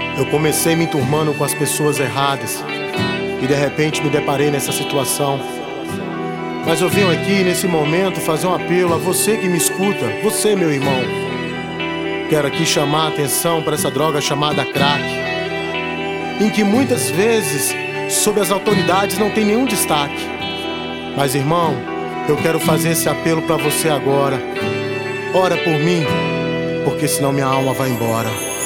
Eu comecei me enturmando com as pessoas erradas e de repente me deparei nessa situação. Mas eu venho aqui nesse momento fazer um apelo a você que me escuta, você, meu irmão. Quero aqui chamar a atenção para essa droga chamada crack, em que muitas vezes sob as autoridades não tem nenhum destaque. Mas, irmão, eu quero fazer esse apelo para você agora. Ora por mim, porque senão minha alma vai embora.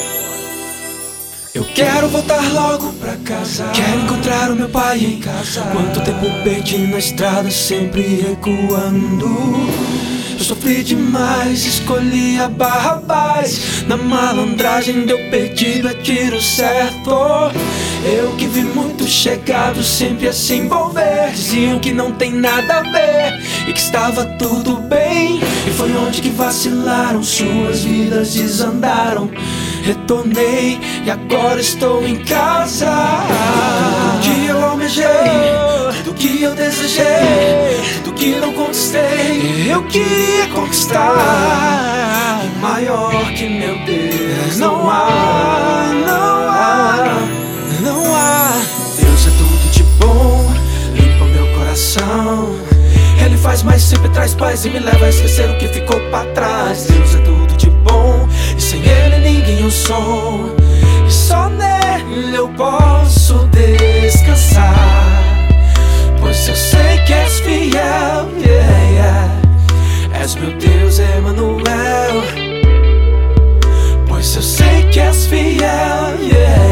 Eu quero voltar logo pra casa, quero encontrar o meu pai em casa. Quanto tempo perdi na estrada, sempre recuando. Eu sofri demais, escolhi a Barrabás. Na malandragem deu perdido, é tiro certo. Eu que vi muitos chegados sempre a se envolver. Diziam que não tem nada a ver e que estava tudo bem. E foi onde que vacilaram, suas vidas desandaram. Retornei e agora estou em casa. Tudo que eu almejei, tudo que eu desejei, tudo que não conquistei, eu queria conquistar. E maior que meu Deus não há, não há, não há. Deus é tudo de bom, limpa meu coração. Ele faz, mas sempre traz paz e me leva a esquecer o que ficou pra trás. Deus é tudo de bom e sem Ele ninguém eu sou. E só nele eu posso descansar, pois eu sei que és fiel, yeah, yeah. És meu Deus, Emanuel. Pois eu sei que és fiel, yeah,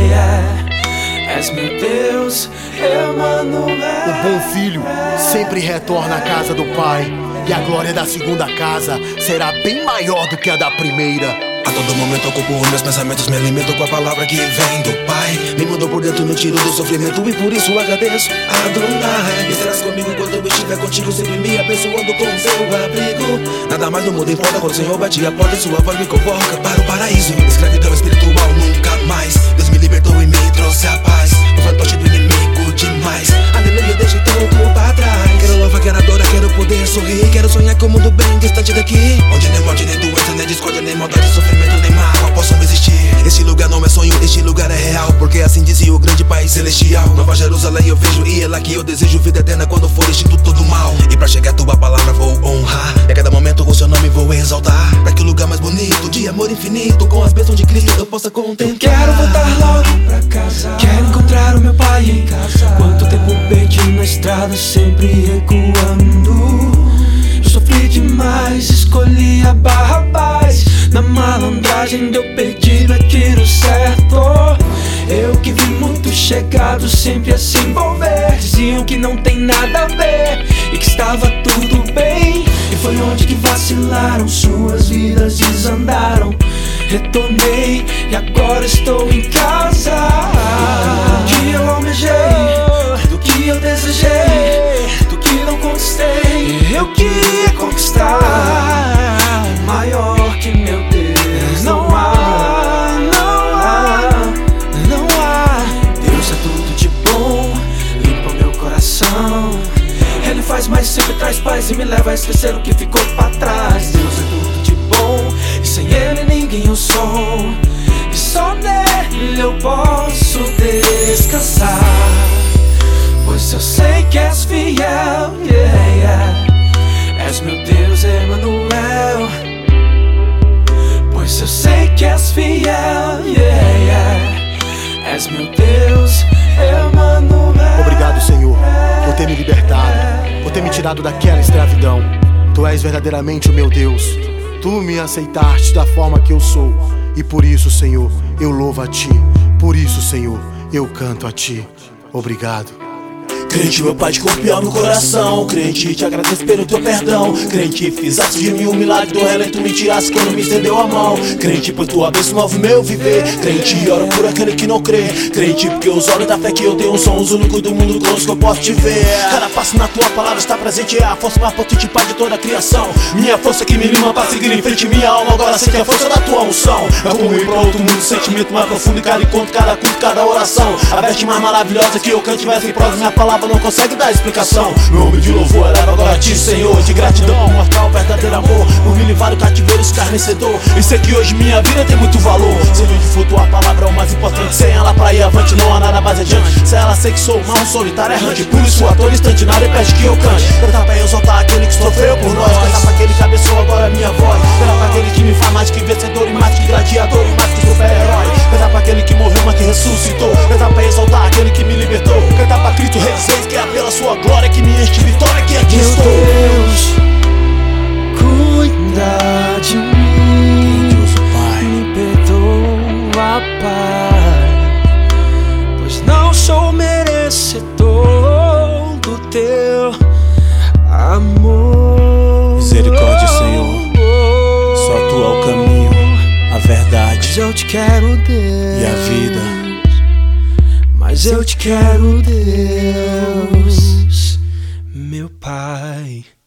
yeah. És meu Deus, Emanuel. O bom filho sempre retorna à casa do pai, e a glória da segunda casa será bem maior do que a da primeira. A todo momento ocupo os meus pensamentos, me alimento com a palavra que vem do Pai. Me mudou por dentro, me tiro do sofrimento e por isso agradeço Adonai. Estarás comigo quando eu estiver contigo, sempre me abençoando com seu abrigo. Nada mais no mundo importa quando o Senhor bate a porta, sua voz me convoca para o paraíso. Escravidão espiritual nunca mais, Deus me libertou e me trouxe a paz. O fantoche do inimigo demais, aleluia, deixei tudo para trás. Quero louvar, quero adorar, quero poder sorrir. Quero sonhar com o mundo bem distante daqui, onde nem morte, nem doença, nem discórdia, nem maldade, sofrimento, nem mágoa possam existir. Este lugar não é sonho, este lugar é real, porque assim dizia o grande Pai Celestial. Nova Jerusalém eu vejo e é lá que eu desejo vida eterna quando for extinto todo mal. E pra chegar a tua palavra vou honrar, e a cada momento o seu nome vou exaltar. Pra que lugar mais bonito, de amor infinito, com as bênçãos de Cristo eu possa contemplar. Quero voltar logo pra casa, quero encontrar o meu pai em casa. Quanto tempo perdi na estrada, sempre recuando. Eu sofri demais, escolhi a Barrabás. Na malandragem deu perdido, é tiro certo. Eu que vi muitos chegados sempre a se envolver. Diziam que não tem nada a ver e que estava tudo bem. E foi onde que vacilaram, suas vidas desandaram. Retornei e agora estou em casa. Tudo que eu almejei, tudo que eu desejei, tudo que não conquistei, eu queria conquistar. E maior que meu Deus não há, não há, não há. Deus é tudo de bom, limpa meu coração. Ele faz, mas sempre traz paz e me leva a esquecer o que ficou pra trás. Deus é tudo de bom e sem Ele ninguém eu sou. E só nele eu posso descansar, pois eu sei que és fiel, yeah, yeah. És meu Deus, Emanuel. Pois eu sei que és fiel, yeah, yeah. És meu Deus, Emanuel. Obrigado, Senhor, por ter me libertado, por ter me tirado daquela escravidão. Tu és verdadeiramente o meu Deus. Tu me aceitaste da forma que eu sou, e por isso, Senhor, eu louvo a Ti. Por isso, Senhor, eu canto a Ti. Obrigado. Crente, meu Pai, de corpo e alma no coração. Crente, te agradeço pelo teu perdão. Crente, fizeste de mim um milagre do relento, me tirasse quando me estendeu a mão. Crente, por tua bênção move meu viver. Crente, oro por aquele que não crê. Crente, porque os olhos da fé que eu tenho são os únicos do mundo com os que eu posso te ver. Cada passo na tua palavra está presente, é a força mais potente, Pai, de toda a criação. Minha força que me lima pra seguir em frente, minha alma agora sente a força da tua unção. É como ir pra outro mundo, sentimento mais profundo em cada encontro, cada culto, cada oração. A veste mais maravilhosa que eu cante, vai sem prosa, minha palavra não consegue dar explicação. Meu homem de louvor eleva agora a Ti, Senhor, de gratidão por mostrar o verdadeiro amor, por me livrar do cativeiro escarnecedor. E sei que hoje minha vida tem muito valor. Seja onde for tua palavra é o mais importante, sei sei que sou mal, solitário, errante. Por isso a todo instante nada impede que eu cante. Cantar pra exaltar aquele que sofreu por nós. Cantar pra aquele que abençoou agora a minha voz. Cantar pra aquele que me faz mais que vencedor e mais que gladiador e mais que super-herói. Cantar pra aquele que morreu mas que ressuscitou. Cantar pra exaltar aquele que me libertou. Cantar pra Cristo Rei dos Reis, que é pela sua glória que me enche de vitória, que aqui estou. Deus, cuida de mim, me perdoa, Pai, pois não sou merecedor do teu amor. Misericórdia, Senhor, só tu é o caminho, a verdade, mas eu te quero, Deus, e a vida. Mas eu te quero, Deus, meu Pai.